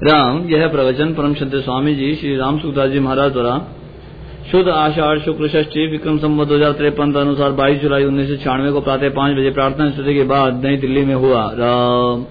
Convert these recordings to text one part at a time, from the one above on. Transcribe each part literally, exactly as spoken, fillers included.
राम, यह प्रवचन परम श्रद्धेय स्वामी जी श्री राम सुखदास जी महाराज द्वारा शुद्ध आषाढ़ शुक्ल षष्ठी विक्रम संवत दो हजार तिरपन अनुसार बाईस जुलाई उन्नीस सौ छियानवे को प्रातः पाँच बजे प्रार्थना स्तुति के बाद नई दिल्ली में हुआ। राम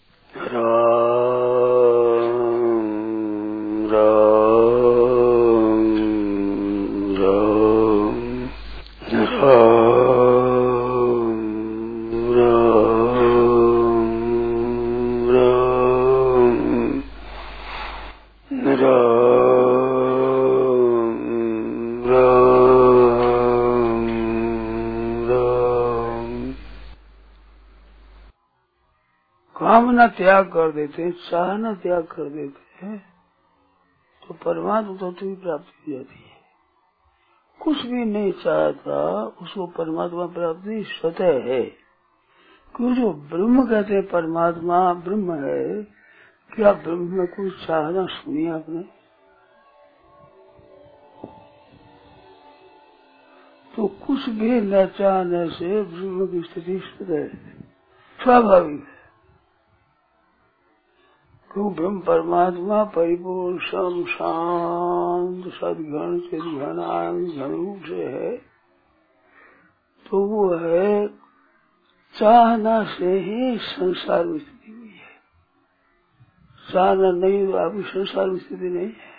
कामना त्याग कर देते हैं, चाहना त्याग कर देते हैं तो परमात्मा तत्व की प्राप्ति हो जाती है। कुछ भी नहीं चाहता उसको परमात्मा प्राप्ति स्वतः है। क्यों? जो ब्रह्म कहते हैं परमात्मा ब्रह्म है। क्या ब्रह्म में कुछ चाहना सुनी आपने? तो कुछ भी न चाहने से ब्रह्म की स्थिति स्वतः है, स्वाभाविक है। क्यों? ब्रह्म परमात्मा परिपूर्ण सम शांत सदगण चिदघन आनंद घन रूप से है, तो वो है चाहना से ही संसार में स्थिति हुई है। चाहना नहीं तो आपकी संसार में स्थिति नहीं है।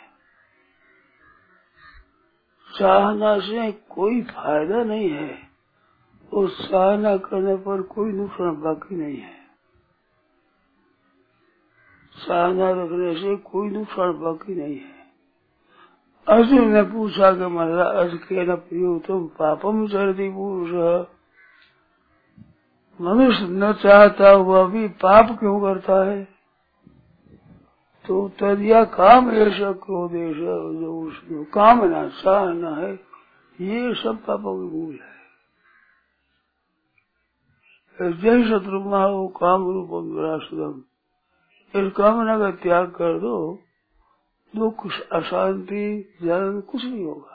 चाहना से कोई फायदा नहीं है और चाहना करने पर कोई नुकसान बाकी नहीं है। चाहना रखने से कोई नुकसान बाकी नहीं है। अर्जुन ने पूछा कि महाराज के न प्रियो तुम पापम चरती पुरुष, मनुष्य न चाहता हुआ भी पाप क्यों करता है? तो तदिया काम ऐसा क्यों देश जो उसमें कामना चाहना है, ये सब पापों की मूल है। जय शत्रुघ्न हो काम रूपम विरासुदम, इस कामना का त्याग कर दो, दुख अशांति जलन कुछ नहीं होगा।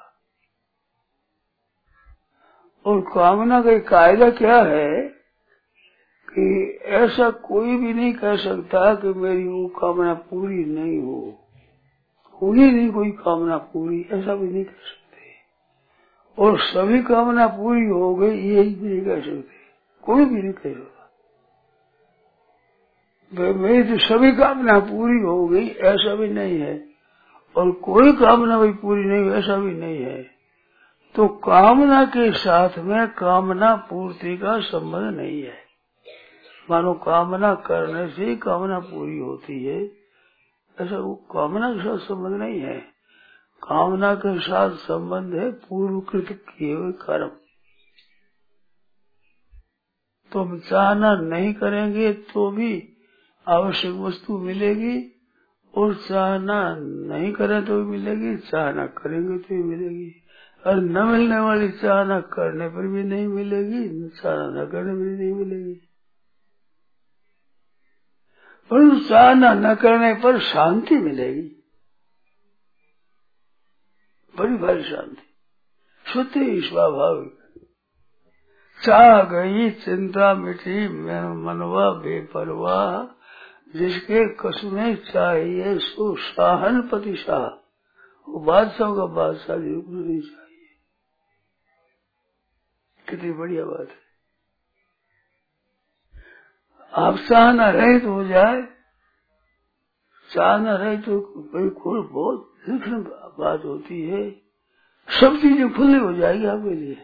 और कामना का कायदा क्या है कि ऐसा कोई भी नहीं कह सकता कि मेरी वो कामना पूरी नहीं हो, होनी नहीं कोई कामना पूरी, ऐसा भी नहीं कह सकते। और सभी कामना पूरी हो गई यही भी नहीं कह सकते, कोई भी नहीं कह सकता मेरी तो सभी कामना पूरी हो गई, ऐसा भी नहीं है। और कोई कामना भी पूरी नहीं, ऐसा भी नहीं है। तो कामना के साथ में कामना पूर्ति का संबंध नहीं है। मानो कामना करने से कामना पूरी होती है, ऐसा वो कामना के साथ संबंध नहीं है। कामना के साथ संबंध है पूर्वकृत किए हुए कर्म। तो हम चाहना नहीं करेंगे तो भी आवश्यक वस्तु मिलेगी, और चाहना नहीं करें तो भी मिलेगी, चाहना करेंगे तो भी मिलेगी। और न मिलने वाली चाहना करने पर भी नहीं मिलेगी, चाहना न करने पर भी नहीं मिलेगी। परंतु चाहना न करने पर शांति मिलेगी, बड़ी भारी शांति, स्वतः ही स्वाभाविक। चाह गई चिंता मिटी मनवा बेपरवाह, जिसके कसमें चाहिए सो शाहन पति शाह। वो बादशाह का बादशाह नहीं चाहिए। कितनी बढ़िया बात है। आप चाहना रहित तो हो जाए, चाहना रहित तो बिल्कुल बहुत तीक्ष्ण बात होती है। सब चीजें खुली हो जाएगी आपके लिए।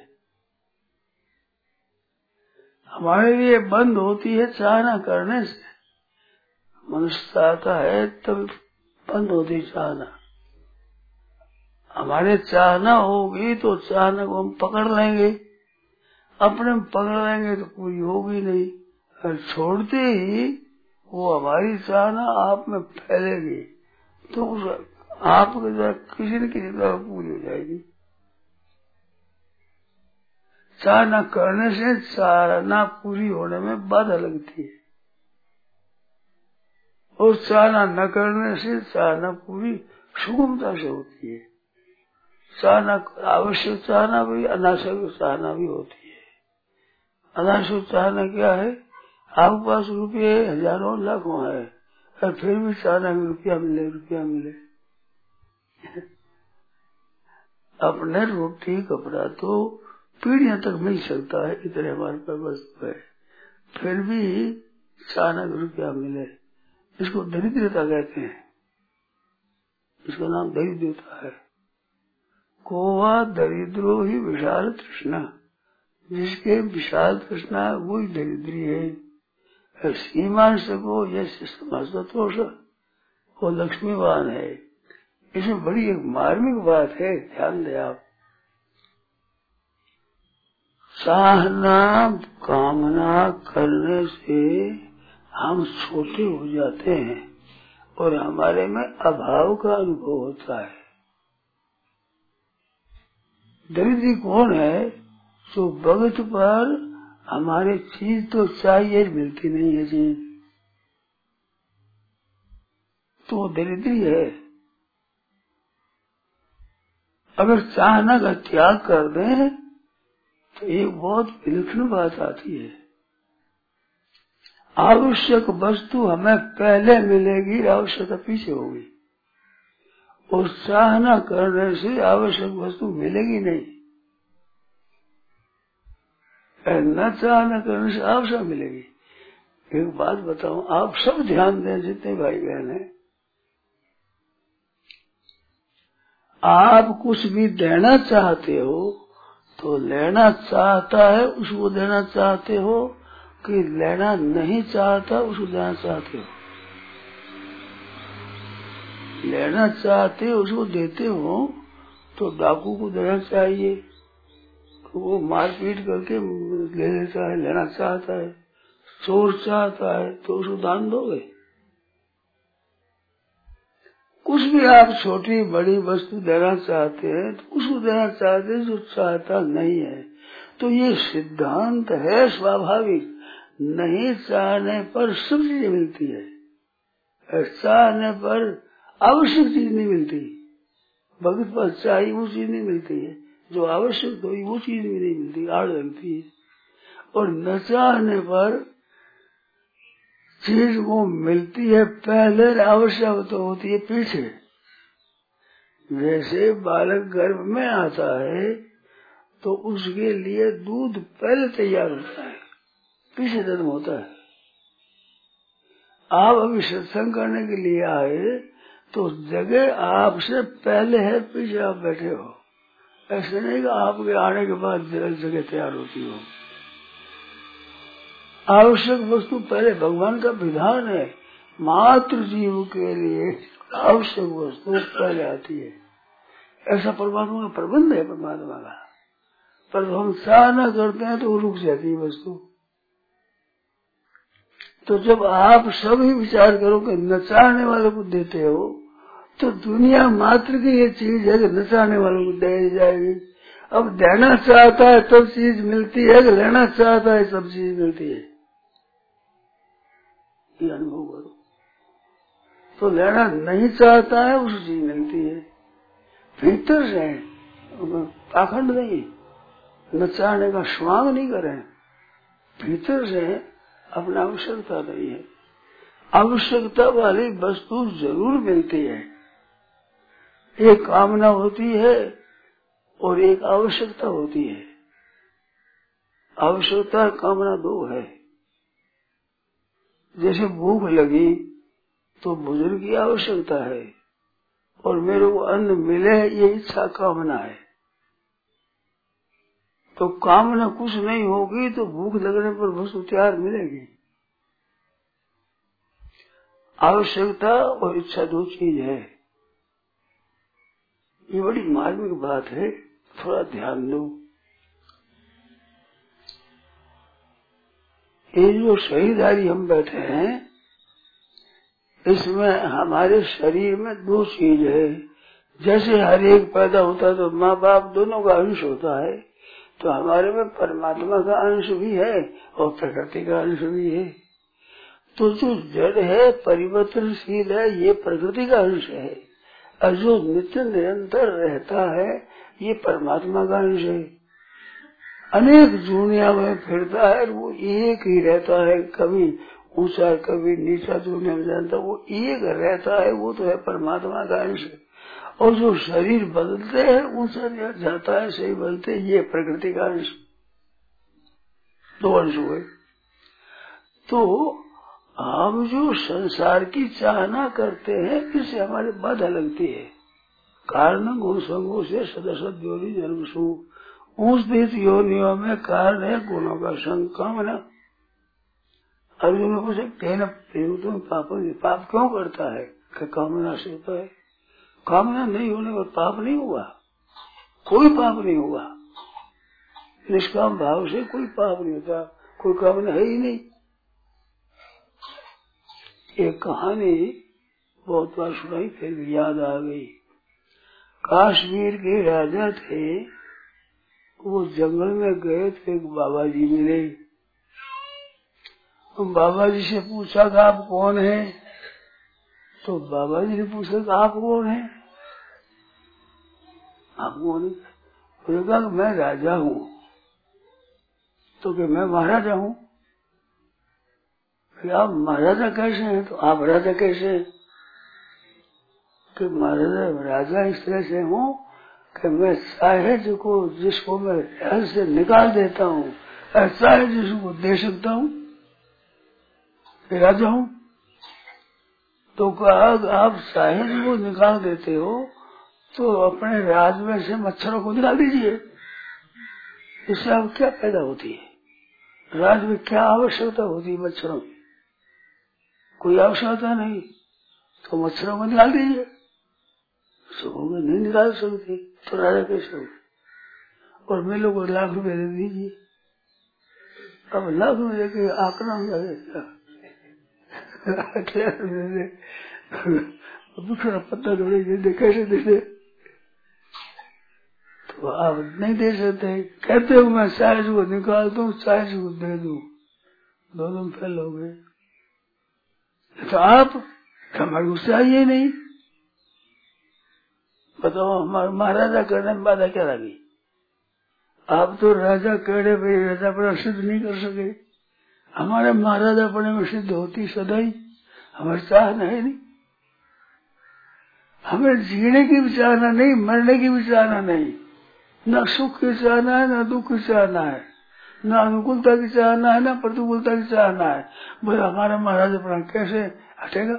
हमारे लिए बंद होती है चाहना करने से। मनुष्य चाहता है तब बंद होती चाहना। हमारे चाहना होगी तो चाहना को हम पकड़ लेंगे, अपने पकड़ लेंगे तो पूरी होगी नहीं। और छोड़ते ही वो हमारी चाहना आप में फैलेगी, तो आपके द्वारा किसी न किसी तरह पूरी हो जाएगी। चाहना करने से चाहना पूरी होने में बाधा लगती है, और चाहना न करने से चाहना पूरी सुगमता से होती है। चाहना आवश्यक चाहना भी, अनावश्यक चाहना भी होती है। अनावश्यक चाहना क्या है? आपके पास रुपये हजारों लाखों है, और फिर भी अचानक रुपया मिले रुपया मिले। अपने रोटी कपड़ा तो पीढ़ियों तक मिल सकता है, इतने हमारे पास वस्तु है, फिर भी अचानक रुपया मिले, इसको दरिद्रता कहते हैं। इसका नाम दरिद्रता है। कोवा दरिद्रो ही विशाल तृष्णा, जिसके विशाल तृष्णा है वही दरिद्री है। सीमान सको यह समझतोष वो लक्ष्मीवान है। इसमें बड़ी एक मार्मिक बात है, ध्यान दे आप। चाहना कामना करने से हम छोटे हो जाते हैं और हमारे में अभाव का अनुभव होता है। दरिद्री कौन है? तो भगत पर हमारे चीज तो चाहिए, मिलती नहीं है चीज, तो दरिद्री है। अगर चाहना का त्याग कर दें तो एक बहुत विलक्षण बात आती है। आवश्यक वस्तु हमें पहले मिलेगी, आवश्यकता पीछे होगी, और चाहना करने से आवश्यक वस्तु मिलेगी नहीं। न चाहना करने से आवश्यक मिलेगी। एक बात बताऊं, आप सब ध्यान दें, जितने भाई बहन हैं, आप कुछ भी देना चाहते हो तो लेना चाहता है उसको देना चाहते हो कि लेना नहीं चाहता उसको देना चाहते हो? लेना चाहते हो उसको देते हो तो डाकू को देना चाहिए, तो वो मारपीट करके ले लेता है, लेना चाहता है। चोर चाहता है तो उसको दान दोगे? कुछ भी आप छोटी बड़ी वस्तु देना चाहते हैं तो उसको देना चाहते हैं जो चाहता नहीं है। तो ये सिद्धांत है स्वाभाविक, नहीं चाहने पर सब चीजें मिलती है, चाहने पर आवश्यक चीज नहीं मिलती। भगत पर चाहिए वो चीज नहीं मिलती है, जो आवश्यक हो वो चीज भी नहीं मिलती, आड़ लगती है। और न चाहने पर चीज वो मिलती है पहले, आवश्यक तो होती है पीछे। जैसे बालक गर्भ में आता है तो उसके लिए दूध पहले तैयार होता है, पीछे जन्म होता है। आप अभी सत्संग करने के लिए आए तो जगह आपसे पहले है, पीछे आप बैठे हो। ऐसे नहीं कि आपके आने के बाद जगह तैयार होती हो। आवश्यक वस्तु पहले, भगवान का विधान है, मातृ जीव के लिए आवश्यक वस्तु पहले आती है। ऐसा परमात्मा का प्रबंध है, परमात्मा का। पर हम चाहना करते हैं तो वो रुक जाती है वस्तु। तो जब आप सभी विचार करो कि न चाहने वाले को देते हो तो दुनिया मात्र की ये चीज है कि न चाहने वालों को दे जाएगी। अब देना चाहता है तब चीज मिलती है कि लेना चाहता है सब चीज मिलती है, ये अनुभव करो। तो लेना नहीं चाहता है उस चीज मिलती है, भीतर से पाखंड नहीं, न चाहने का स्वांग नहीं करें, भीतर से अपना आवश्यकता नहीं है। आवश्यकता वाली वस्तु जरूर मिलती है। एक कामना होती है और एक आवश्यकता होती है। आवश्यकता कामना दो है। जैसे भूख लगी तो भोजन की आवश्यकता है और मेरे को अन्न मिले ये इच्छा कामना है। तो कामना कुछ नहीं होगी तो भूख लगने पर वस्तु तैयार मिलेगी। आवश्यकता और इच्छा दो चीज है। ये बड़ी मार्मिक बात है, थोड़ा ध्यान दो। ये जो शरीरधारी हम बैठे हैं इसमें हमारे शरीर में दो चीज है। जैसे हर एक पैदा होता है तो माँ बाप दोनों का अंश होता है, तो हमारे में परमात्मा का अंश भी है और प्रकृति का अंश भी है। तो जो जड़ है परिवर्तनशील है ये प्रकृति का अंश है, और जो नित्य निरंतर रहता है ये परमात्मा का अंश है। अनेक दुनिया में फिरता है वो एक ही रहता है, कभी ऊंचा कभी नीचा जो नहीं जानता, वो एक रहता है, वो तो है परमात्मा का अंश। और जो शरीर बदलते हैं, ऊंचा जाता है, सही बदलते, ये प्रकृति का अंश, दो अंश हुए। तो हम जो संसार की चाहना करते हैं, इससे हमारी बाधा लगती है। कारण गुण संगों से सदसद योनि जन्म सुख, ऊंच नीच योनियों में कारण है गुणों का संग कामना। अर्जुन ने पूछे कहना तुम पाप पाप क्यों करता है? कि कामना से होता है। कामना नहीं होने पर पाप नहीं हुआ, कोई पाप नहीं हुआ। निष्काम भाव से कोई पाप नहीं होता, कोई कामना है ही नहीं। एक कहानी बहुत बार सुनाई, फिर भी याद आ गई। कश्मीर के राजा थे, वो जंगल में गए थे, एक बाबा जी मिले। तो बाबा जी से पूछा कि आप कौन हैं? तो बाबा जी ने पूछा कि आप कौन हैं? आप कौन हैं? तो कहा कि मैं राजा हूँ। तो कि मैं महाराजा हूँ। आप महाराजा कैसे हैं? तो आप राजा कैसे हैं? कि महाराजा राजा इस तरह से हूँ कि मैं चाहे को जिसको मैं रहस्य से निकाल देता हूँ, चाहे जिसको दे सकता हूँ, राजा हूँ। तो कहा आप चाहे को निकाल देते हो, तो अपने राज में से मच्छरों को निकाल दीजिए। इससे आप क्या पैदा होती है? राज में क्या आवश्यकता होती है? मच्छरों की कोई आवश्यकता नहीं, तो मच्छरों को निकाल दीजिए। सुबह में नहीं निकाल सकते तो राजा कैसे हो? और मेलों को लाख रुपए दे दीजिए। अब लाख रुपए के आंकड़ा हो जाएगा, दूसरा पत्ता थोड़े दे, कैसे दे दे? तो आप नहीं दे सकते। कहते हो मैं साइज को निकाल दूं, साइज को दे दूं, दोनों फेल हो गए। तो आप हमारे को चाहिए नहीं। बताओ हमारे महाराजा करने में बाधा क्या लगी? आप तो राजा कहने में राजा पर सिद्ध नहीं कर सके। हमारे महाराजा पने में सिद्ध होती सदाई, हमारे चाहना है नहीं। हमें जीने की भी चाहना नहीं, मरने की भी चाहना नहीं, न सुख की चाहना है, न दुख की चाहना है, न अनुकूलता की चाहना है, न प्रतिकूलता की चाहना है। भाई हमारा महाराजा पर कैसे हटेगा?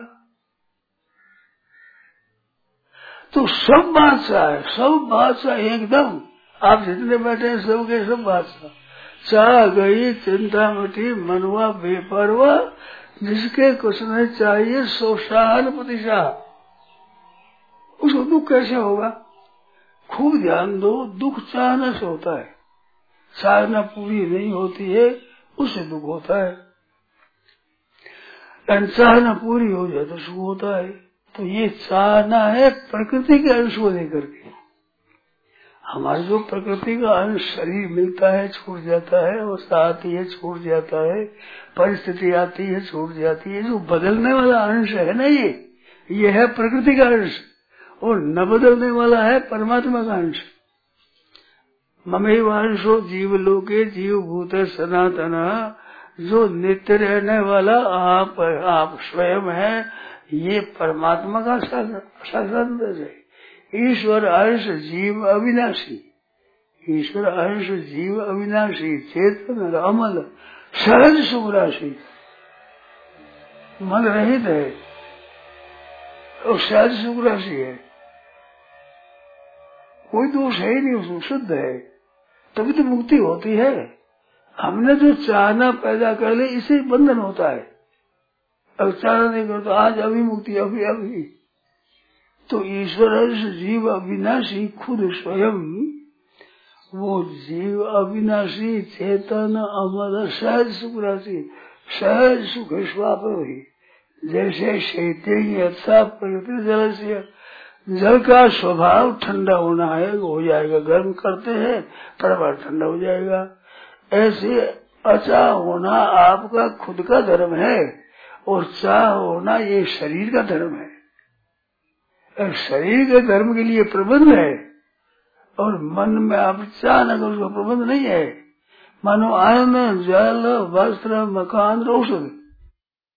तो सब बादशाह है, सब बादशाह एकदम, आप जितने बैठे हैं सब के सब बादशाह। चाह गई चिंता मिटी मनवा बेपरवा, जिसके कुछ नहीं चाहिए सो शान प्रतिशाह। उसको दुख कैसे होगा? खूब ध्यान दो, दुख चाहना से होता है, चाहना पूरी नहीं होती है उससे दुख होता है। चाहना पूरी हो जाए तो सुख होता है। तो ये चाहना है प्रकृति के अंश को लेकर के। हमारे जो प्रकृति का अंश शरीर मिलता है छूट जाता है, अवस्था आती है छूट जाता है, परिस्थिति आती है छूट जाती है। जो बदलने वाला अंश है ना, ये ये है प्रकृति का अंश, और न बदलने वाला है परमात्मा का अंश। ममेवांशो जीव लोके जीव भूत सनातन, जो नित्य रहने वाला आप आप स्वयं है, ये परमात्मा का शासन है। ईश्वर अंश जीव अविनाशी, ईश्वर अंश जीव अविनाशी, चेतन अमल सहज सुख राशि, मन रहित है और सहज सुख राशि है। कोई दोष है ही नहीं, उसमें शुद्ध है, तभी तो मुक्ति होती है। हमने जो चाहना पैदा कर ले, इसे बंधन होता है। अब चाहना नहीं करता, तो आज अभी मुक्ति अभी अभी। तो ईश्वर अंश जीव अविनाशी, खुद स्वयं वो जीव अविनाशी चेतन अमर सहज सुख राशि, सहज सुख स्वाप ही। जैसे शैत्य अच्छा प्रकृति जल से, जल का स्वभाव ठंडा होना है, हो जाएगा, गर्म करते हैं पर ठंडा हो जाएगा। ऐसे अचा होना आपका खुद का धर्म है, और चाह होना ये शरीर का धर्म है। शरीर के धर्म के लिए प्रबंध है, और मन में आप चाह न करो, उसका प्रबंध नहीं है। मानो अन्न जल वस्त्र मकान औषध,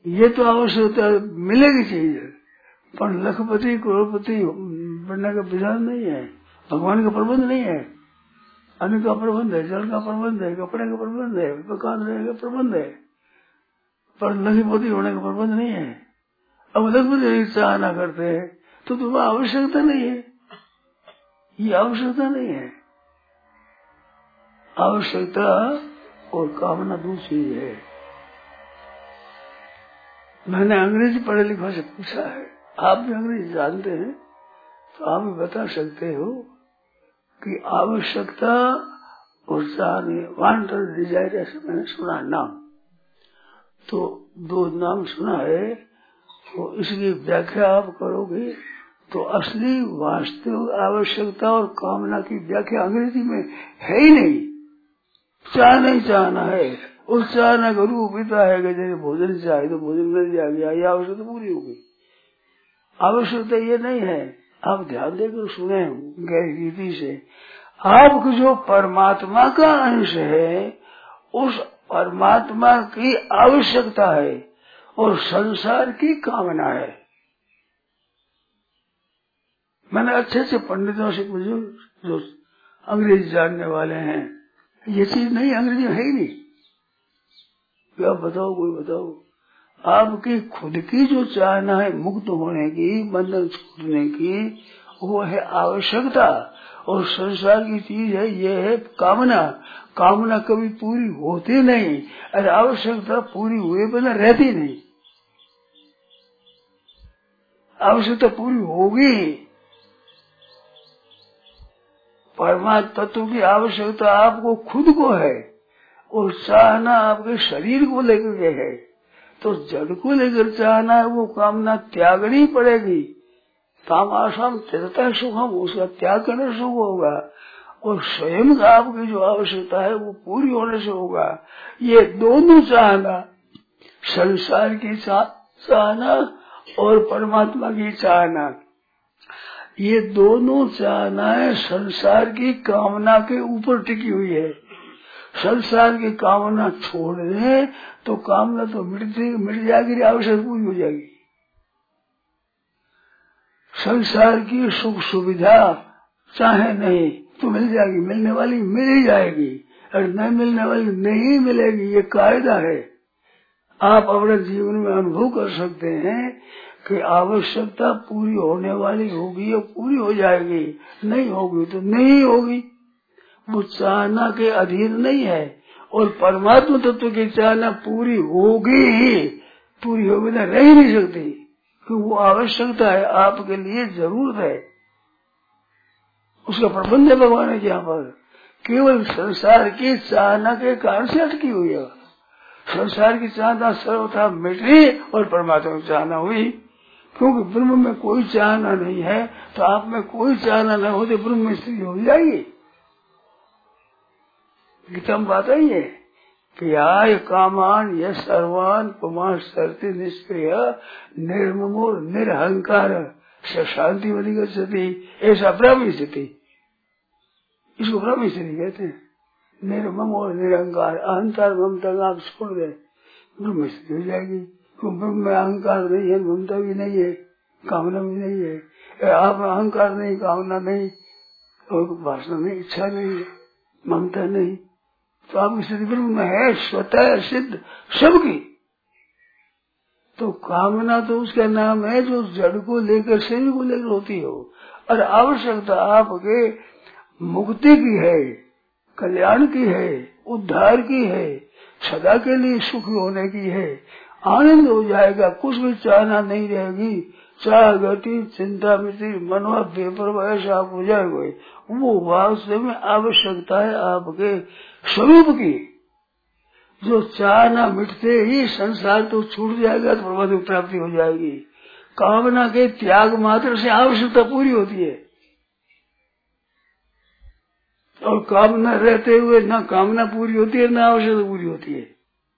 ये तो आवश्यकता मिलेगी चीज, पर लखपति करोड़पति बनने का विधान नहीं है, भगवान का प्रबंध नहीं है। अन्न का प्रबंध है, जल का प्रबंध है, कपड़े का प्रबंध है, मकान रहने का प्रबंध है, पर लखपति होने का प्रबंध नहीं है। अब लखपति चाहना करते हैं तो तुम्हें आवश्यकता नहीं है, ये आवश्यकता नहीं है। आवश्यकता और कामना दूसरी है। मैंने अंग्रेजी पढ़े लिखा से पूछा है, आप भी अंग्रेजी जानते हैं तो आप भी बता सकते हो कि आवश्यकता और चाहने, वांट और डिजायर, ऐसे मैंने सुना नाम, तो दो नाम सुना है, तो इसकी व्याख्या आप करोगे तो असली वास्तविक आवश्यकता और कामना की व्याख्या अंग्रेजी में है ही नहीं। चाहना ही चाहना है, उस चाहना का रूप इतना है कि जैसे भोजन चाहे तो भोजन मिल जाएगा, ये आवश्यकता पूरी होगी। आवश्यकता ये नहीं है। आप ध्यान देकर सुने गहरी से, आपको जो परमात्मा का अंश है उस परमात्मा की आवश्यकता है और संसार की कामना है। मैंने अच्छे अच्छे पंडितों से पूछो जो अंग्रेजी जानने वाले हैं, ये चीज नहीं, अंग्रेजी है ही नहीं। क्या बताओ, कोई बताओ। आपकी खुद की जो चाहना है मुक्त होने की, बंधन छूटने की, वो है आवश्यकता, और संसार की चीज है ये है कामना। कामना कभी पूरी होती नहीं, और आवश्यकता पूरी हुए बिना रहती नहीं। आवश्यकता पूरी होगी। परमात्मा तत्व की आवश्यकता आपको खुद को है, और चाहना आपके शरीर को लेकर के है। तो जड़ को लेकर चाहना है, वो कामना त्यागनी पड़ेगी। काम आसाम त्यजता सुखम, उसका त्याग करने से होगा, और स्वयं का आपकी जो आवश्यकता है वो पूरी होने से होगा। ये दोनों चाहना, संसार की चाहना और परमात्मा की चाहना, ये दोनों चाहनाएं संसार की कामना के ऊपर टिकी हुई है। संसार की कामना छोड़ दे तो कामना तो मिटती मिट जाएगी, आवश्यकता पूरी हो जाएगी। संसार की सुख सुविधा चाहे नहीं तो मिल जाएगी, मिलने वाली मिल ही जाएगी, और नहीं मिलने वाली नहीं मिलेगी। ये कायदा है। आप अपने जीवन में अनुभव कर सकते हैं कि आवश्यकता पूरी होने वाली होगी और पूरी हो जाएगी, नहीं होगी तो नहीं होगी। वो चाहना के अधीन नहीं है, और परमात्मा तत्व की चाहना पूरी होगी ही, पूरी होगी ना रह ही नहीं सकती, क्योंकि वो आवश्यकता है, आपके लिए जरूरत है, उसका प्रबंध है भगवान के यहाँ पर। केवल संसार की चाहना के कारण से अटकी हुई है। संसार की चाहना सर्वथा मिटी और परमात्मा की चाहना हुई, क्योंकि ब्रह्म में कोई चाहना नहीं है, तो आप में कोई चाहना न हो तो ब्रह्म में स्थिति हो जाएगी। गीता में बात आई है कि आय कामान यह सर्वान पुमान सरती निष्क्रिय निर्ममो निरहंकार से शांति बनी गति, ऐसा ब्रह्म स्थिति, इसको ब्रह्म स्थिति कहते हैं। निर्मम और निरहंकार, अहंकार ममता आप छोड़ दे, ब्रह्म स्थिति हो जाएगी। क्यों? ब्रह्म में अहंकार नहीं है, ममता भी नहीं है, कामना भी नहीं है। आप में अहंकार नहीं, कामना नहीं, और वासना नहीं, इच्छा नहीं, ममता नहीं, तो आपकी स्थिति ब्रह्म में है, स्वतः सिद्ध सबकी। तो कामना तो उसका नाम है जो जड़ को लेकर शरीर को लेकर होती हो, और आवश्यकता आपके मुक्ति की है, कल्याण की है, उद्धार की है, सदा के लिए सुखी होने की है। आनंद हो जाएगा, कुछ भी चाहना नहीं रहेगी, चाह गति चिंता मिति मनवा बेपरवाह ऐसा आप हो जाएगा। वो वास्तव में आवश्यकता है आपके स्वरूप की। जो चाहना मिटते ही संसार तो छूट जाएगा, तो परमात्मा की प्राप्ति हो जाएगी। कामना के त्याग मात्र से आवश्यकता पूरी होती है, और कामना रहते हुए न कामना पूरी होती है, न आवश्यकता पूरी होती है।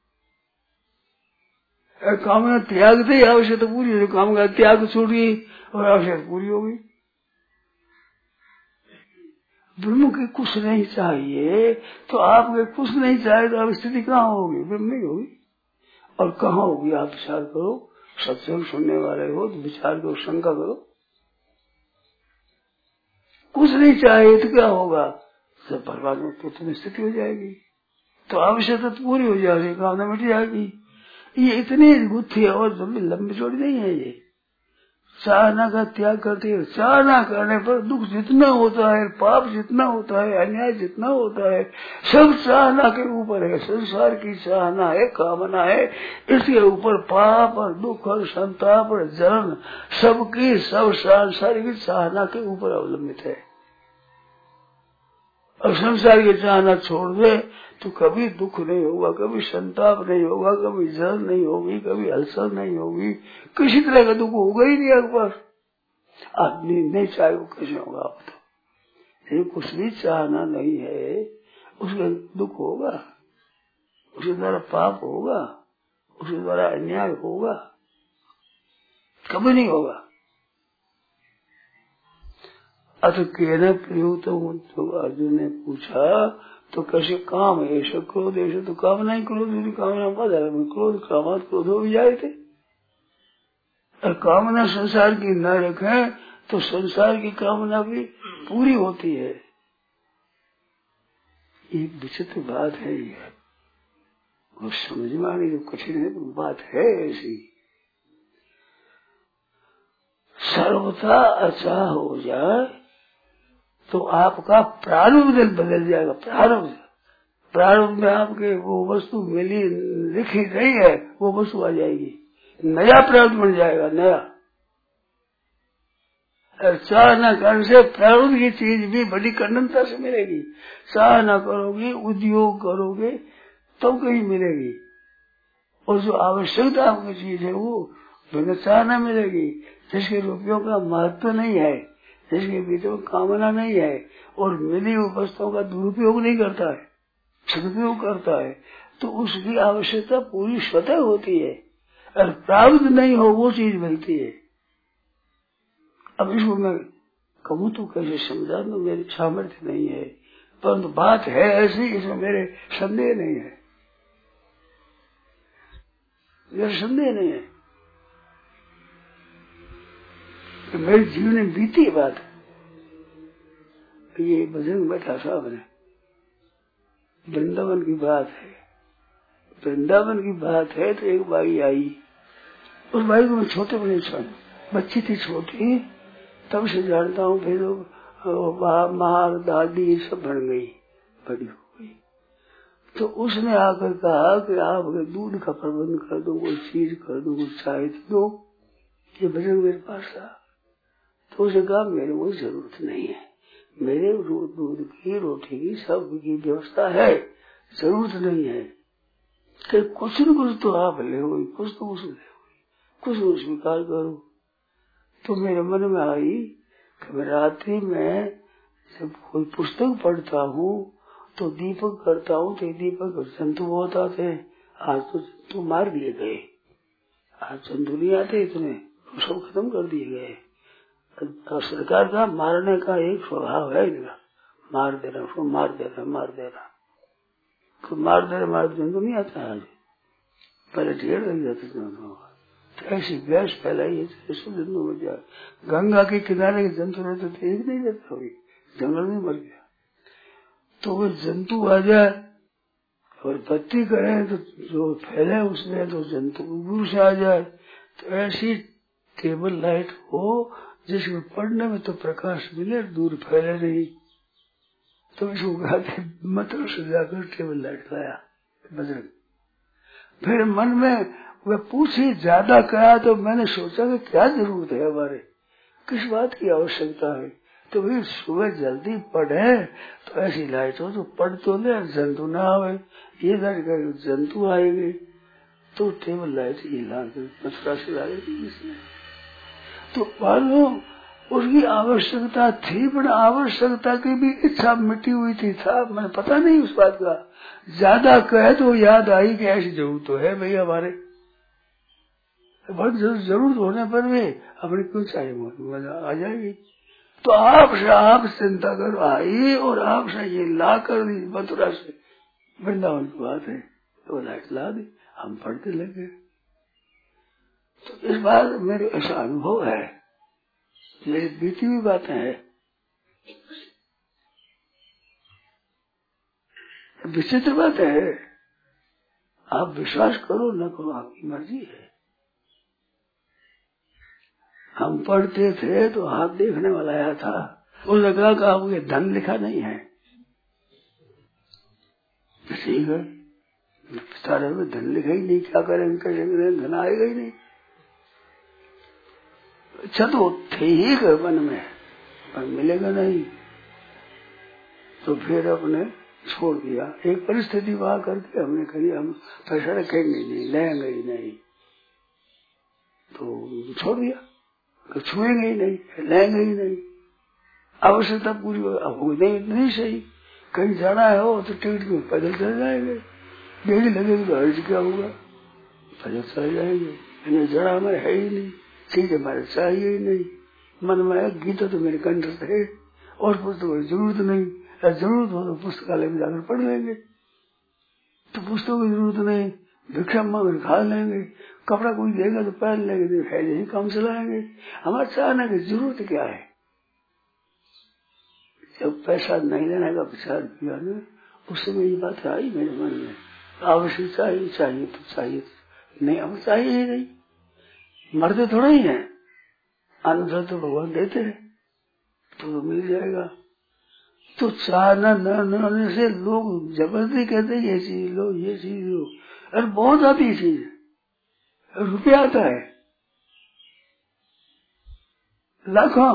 कामना त्यागते ही आवश्यकता पूरी होगी, काम का त्याग छूट गई और आवश्यकता पूरी हो गई। ब्रह्म के कुछ नहीं चाहिए तो आपके कुछ नहीं चाहिए तो अब स्थिति कहाँ होगी? ब्रह्म नहीं होगी। और कहाँ होगी आप विचार करो। सत्संग सुनने वाले हो तो विचार करो, शंका करो। कुछ नहीं चाहिए तो क्या होगा, सब परमात्मा तो तुम्हें स्थिति हो जाएगी, तो आवश्यकता तो पूरी हो जाएगी, कामना मिट जाएगी। ये इतनी गुत्थी है और लंबी चौड़ी नहीं है। ये चाहना का त्याग करती है। चाहना करने पर दुख जितना होता है, पाप जितना होता है, अन्याय जितना होता है, सब चाहना के ऊपर है। संसार की चाहना है, कामना है, इसके ऊपर पाप और दुख और संताप और जलन सबकी सब सांसारिक चाहना के ऊपर अवलंबित है। और संसार की चाहना छोड़ दे तो कभी दुख नहीं होगा, कभी संताप नहीं होगा, कभी जलन नहीं होगी, कभी हलचल नहीं होगी, किसी तरह का दुख होगा ही नहीं। अकबर आदमी नहीं चाहे वो कैसे होगा। आप तो कुछ भी चाहना नहीं है, उसका दुख होगा, उसके द्वारा पाप होगा, उसके द्वारा अन्याय होगा, कभी नहीं होगा। अथ कहने प्रयुक्तम, तो अर्जुन ने पूछा तो कैसे काम है, ऐसा क्रोध ऐसे तो कामना ही, क्रोध कामना मत है, क्रोध कामना क्रोध हो भी जाए थे। और कामना संसार की न रखें तो संसार की कामना भी पूरी होती है। एक विचित्र बात है ये, वो समझ में आने जो कठिन है, तो बात है ऐसी। सर्वथा अचाह हो जाए तो आपका प्रारब्ध बदल जाएगा। प्रारब्ध प्रारब्ध में आपके वो वस्तु मिली लिखी रही है, वो वस्तु आ जाएगी, नया प्रारब्ध बन जाएगा, नया। चाह न करने से प्रारब्ध की चीज भी बड़ी कठिनता से मिलेगी। चाह न करोगे, उद्योग करोगे तो कहीं मिलेगी। और जो आवश्यकता आपकी चीज है वो बिना चाह न मिलेगी। जिसके रुपयों का महत्व नहीं है, जिसके भीतर कामना नहीं है और मिली हुई वस्तुओं का दुरुपयोग नहीं करता है, सदुपयोग करता है, तो उसकी आवश्यकता पूरी स्वतः होती है। और प्रारब्ध नहीं हो वो चीज मिलती है। अब इसको मैं कहूँ तो कैसे समझा, तो मेरी सामर्थ्य नहीं है, परंतु बात है ऐसी, इसमें मेरे संदेह नहीं है, मेरा संदेह नहीं है। तो मेरे जीवन में बीती बात है। ये बजरंग बैठा साहब ने, वृंदावन की बात है, वृंदावन की बात है। तो एक बाई आई, उस बाई को मैं छोटे बड़े सन बच्ची थी, छोटी, तब से जानता हूँ। फिर बाप मार दादी सब बन गई, बड़ी हो गई। तो उसने आकर कहा कि आप दूध का प्रबंध कर दो, कोई चीज कर दो, कुछ चाय दो। ये बजरंग मेरे पास था। तो उसे कहा मेरे को जरूरत नहीं है, मेरे दूध की रोटी की सब की व्यवस्था है, जरूरत नहीं है। कि कुछ न कुछ तो आप ले हो, कुछ तो कुछ ले हो, कुछ तो स्वीकार करो। तो मेरे मन में आई कि मैं रात्रि में जब कोई पुस्तक पढ़ता हूँ तो दीपक करता हूँ, तो दीपक जंतु बहुत आते हैं। आज तो जंतु मार दिए गए, आज जंतु नहीं आते इतने, तो सब खत्म कर दिए गए। तो सरकार का मारने का एक स्वभाव है इनका, मार देना, उसको मार देना, मार देना, तो मार देना, मार जंतु नहीं आता आज, पहले ढेर लग जाते जंतु। तो ऐसी गैस फैलाई है, ऐसे जंतु मर जाए। गंगा के किनारे के जंतु रहते थे, एक नहीं रहता, हुई जंगल में मर गया। तो वो जंतु आ जाए और बत्ती करे तो जो फैले उसमें, तो जंतु दूर से आ जाए। तो ऐसी टेबल लाइट हो जिसमें पढ़ने में तो प्रकाश मिले, दूर फैले नहीं। तो इसको कहा कि मतलब से जाकर टेबल लाइट लाया बजरंग। फिर मन में वह पूछी ज्यादा कहा, तो मैंने सोचा कि क्या जरूरत है हमारे, किस बात की आवश्यकता है। तो भाई सुबह जल्दी पढ़े तो ऐसी लाइट हो तो पढ़ तो ले, जंतु ना आवे। ये कर जंतु आएंगे, तो टेबल लाइट ये लाकर मथुरा से ला दी इसने। तो मालूम उसकी आवश्यकता थी, पर आवश्यकता की भी इच्छा मिटी हुई थी, था मैंने पता नहीं उस बात का। ज्यादा कहे तो याद आई कि ऐसी जरूरत तो है भैया हमारे, बहुत जरूरत होने पर भी अपनी क्यों चाहिए आ जाएगी। तो आपसे आप चिंता करो आई, और आपसे ये ला कर दी मथुरा से, वृंदावन की बात है, तो लाइट ला दी। हम पढ़ते लगे। तो इस बार मेरे ऐसा अनुभव है, मेरी बीती हुई बातें हैं, विचित्र बात है। आप विश्वास करो न करो, आपकी मर्जी है। हम पढ़ते थे तो हाथ देखने वाला आया था, उसने कहा कि आपको ये धन लिखा नहीं है। ठीक है, सारे में धन लिखा ही नहीं, क्या करेंगे, कैसे करेंगे, धन आएगा ही नहीं। अच्छा तो थे ही घर मन में, पर मिलेगा नहीं, तो फिर अपने छोड़ दिया। एक परिस्थिति वहां करके हमने कही हम पैसा रखेंगे नहीं, लेंगे ही नहीं, तो छोड़ दिया, तो छुएंगे ही नहीं, लेंगे ही नहीं। आवश्यकता पूरी हो नहीं, नहीं सही, कहीं जाना है हो तो टिकट में पैदल चले जाएंगे, देरी लगेगी तो हर्ज क्या होगा, पैदल चले जाएंगे। इन्हें जड़ा में है ही नहीं, चीज हमारे चाहिए ही नहीं। मन में गीता तो मेरे कंठ है और पुस्तकों की जरूरत नहीं, जरूरत हो तो पुस्तकालय में जाकर पढ़ लेंगे, तो पुस्तकों की जरूरत नहीं, भिक्षा मांग खा लेंगे, कपड़ा कोई देगा तो पहन लेंगे, है यही काम चलाएंगे। हमारे चाहने की जरूरत क्या है। जब पैसा नहीं लेने का विचार किया ना, उस समय ये बात आई मेरे मन में, आवश्यक चाहिए चाहिए तो चाहिए, नहीं अब चाहिए ही नहीं। मरते थोड़ा ही है, अन्न तो भगवान देते हैं, तो मिल जाएगा। तो चाहना न होने से लोग जबरदस्ती कहते ये चीज लो, ये चीज लो, अरे बहुत आती चीज, रुपया आता है लाखों।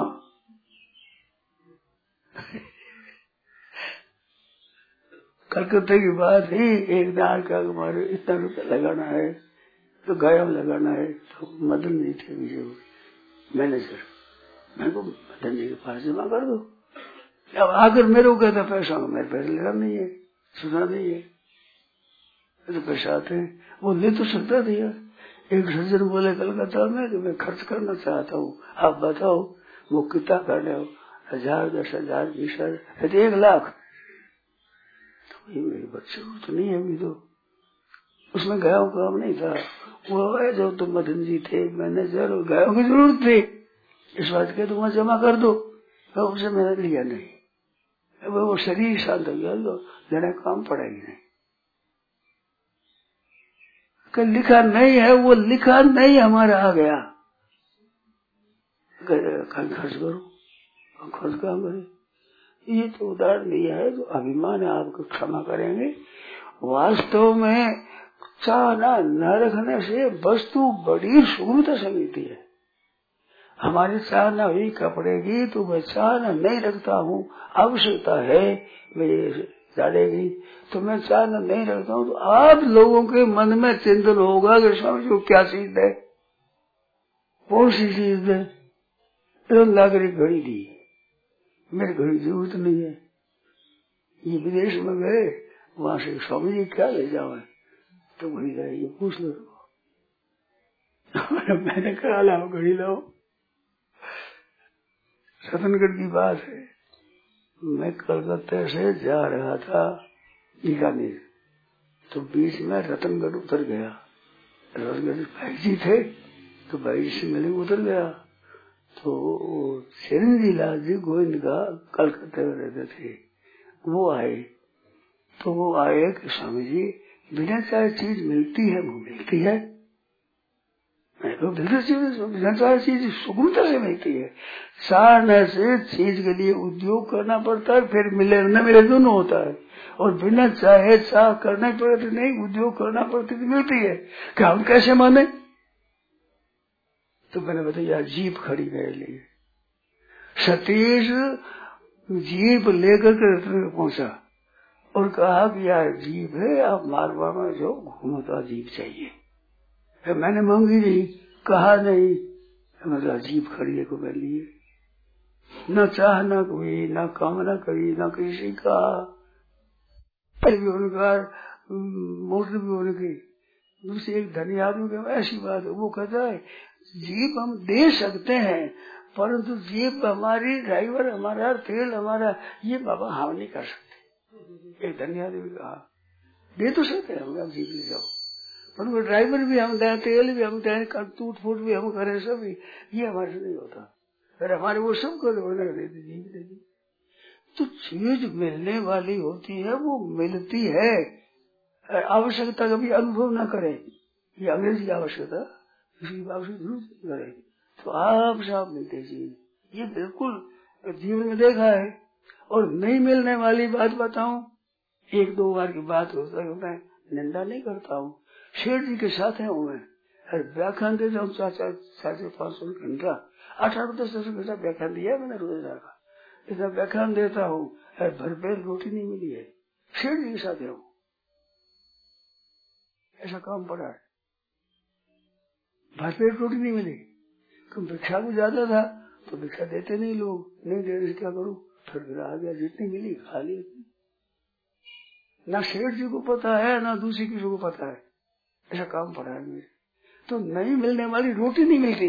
कलकत्ते की बात ही, एक दार का हमारे इतना रुपया लगाना है, तो गायब लगाना है, तो मदन नहीं थे मुझे मैनेजर, मैं को मदन जी के पास जमा कर दो। अब आकर मेरे को कहता पैसा, मेरे पैसे लेना नहीं है, सुना नहीं है, तो पैसा आते हैं, वो ले तो सकता दिया। एक सज्जन बोले कलकत्ता में कि मैं खर्च करना चाहता हूँ, आप बताओ वो कितना कर रहे हो, हजार, दस हजार, बीस हजार, एक लाख। तो ये मेरी बच्चे तो नहीं है अभी, तो उसमें गायों का काम नहीं था, वो है जो तुम मदन जी थे मैनेजर, और गायों की जरूरत थी, इस बात के तुम जमा कर दो, तो उसे मैंने लिया नहीं। वो शरीर शांत हो गया, लेने काम पड़ेगी नहीं, कि लिखा नहीं है, वो लिखा नहीं हमारा आ गया, खर्च करो, खर्च काम करे। ये तो उदाहरण दिया है, जो अभिमान है आपको क्षमा करेंगे। वास्तव में चाहना न रखने से वस्तु बड़ी सुगमता से मिलती है। हमारी चाहना हुई कपड़े की, तो मैं चाहना नहीं रखता हूँ, आवश्यकता है मेरी डालेगी, तो मैं चाहना नहीं रखता हूँ, तो आप लोगों के मन में चिंतन होगा कि स्वामी जी क्या चीज है, कौन सी चीज है। लाख की घड़ी दी, मेरी घड़ी जरूरत नहीं है, ये विदेश में गए, वहां से स्वामी जी क्या ले जाओ, तो घड़ी लाए, ये पूछ लो। मैंने कहा लाओ घड़ी लाओ। रतनगढ़ की बात है, मैं कलकत्ते से जा रहा था बीकानेर, तो बीच में रतनगढ़ उतर गया। रतनगढ़ भाई जी थे, तो भाई जी से मिलने उतर गया। तो चिरंजी लाल जी गोविंद का कलकत्ते में रहते थे, वो आए, तो वो आए कि स्वामी जी बिना चाहे चीज मिलती है, वो मिलती है, बिना चाहे चीज सुगमता से मिलती है। चाहने से चीज के लिए उद्योग करना पड़ता है, फिर मिले न मिले दोनों होता है, और बिना चाहे चाह करना पड़ती नहीं, उद्योग करना पड़ती तो मिलती है। क्या हम कैसे माने। तो मैंने बताया जीप खड़ी मेरे लिए, सतीश जीप लेकर के रतन पहुंचा और कहा कि यार जीप है, आप मारवाड़ में जो घूमता जीप चाहिए। मैंने मांगी नहीं, कहा नहीं, मतलब जीप खड़ी है को मेरे लिए, न चाह न कोई, न कामना करी, न किसी का भी उनका मोटर भी उनकी। दूसरी एक धनी आदमी की ऐसी बात है, वो कहता है जीप हम दे सकते हैं, परंतु जीप हमारी, ड्राइवर हमारा, तेल हमारा, ये बाबा हम नहीं कर सकते। एक धनी आदमी कहा दे तो सकते हैं, हम जीप ले जाओ, उनको ड्राइवर भी हम दें, तेल भी हम दें, टूट फूट भी हम करें, सभी ये हमारे से नहीं होता। अरे हमारे वो सब कर दे दी। तो चीज मिलने वाली होती है, वो मिलती है। आवश्यकता कभी अनुभव न करे, ये अंग्रेजी आवश्यकता किसी बात से जरूरत नहीं करे, तो आप साफ मिलते चीज, ये बिल्कुल जीवन में देखा है। और नहीं मिलने वाली बात बताऊं, एक दो बार की बात होता है, मैं निंदा नहीं करता हूँ। शेठ जी के साथ है मैं व्याख्यान देता हूँ, चार चार साढ़े पाँच सौ घंटा अठारह दस दस घंटा व्याख्यान दिया मैंने रोजाना का, इतना व्याख्यान देता हूँ, भरपेट रोटी नहीं मिली है, शेठ जी के साथ है, ऐसा काम पड़ा है, भरपेट रोटी नहीं मिली। तो भिक्षा भी ज्यादा था तो भिक्षा देते नहीं लोग, नहीं दे रहे क्या करूँ, फिर आ गया, जितनी मिली खा ली। ना शेठ जी को पता है ना दूसरी किसी को पता है, ऐसा काम पड़ा है मेरे। तो नहीं मिलने वाली रोटी नहीं मिलती,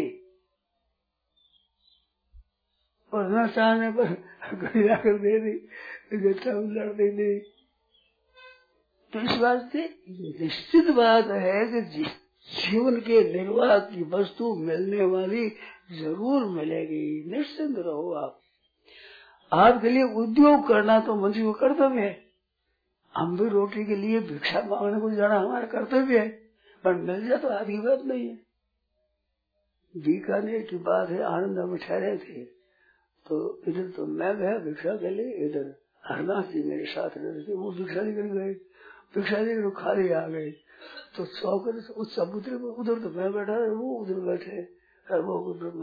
और न चाहने पर घड़ी आकर दे दी, लड़ दे दी। तो इस बात से निश्चित बात है कि जीवन के निर्वाह की वस्तु मिलने वाली जरूर मिलेगी, निश्चिंत रहो आप। आपके लिए उद्योग करना तो मनुष्य को कर्तव्य है, हम भी रोटी के लिए भिक्षा मांगने को जाना हमारा कर्तव्य है, पर मिल जाए तो आपकी बात नहीं है। बीकानेर की बात है, आनंद में ठहरे थे, तो इधर तो मैं गया भिक्षा के लिए, इधर हरनाथ जी मेरे साथ रहते थे, वो भिक्षा लेकर गए, भिक्षा लेकर खाली आ गए। तो चौकर उस समुद्र में उधर तो मैं बैठा, वो उधर बैठे, वो